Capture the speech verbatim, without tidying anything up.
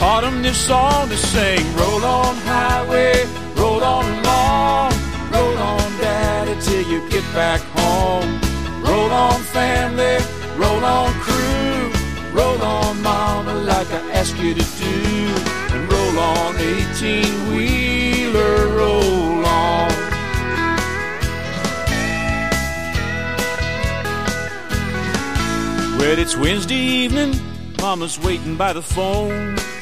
taught them this song to sing. Roll on highway, roll on along, roll on daddy till you get back home. Roll on family, roll on crew, roll on mama like I ask you to do. And roll on eighteen-wheeler, roll on. Well, it's Wednesday evening, mama's waiting by the phone.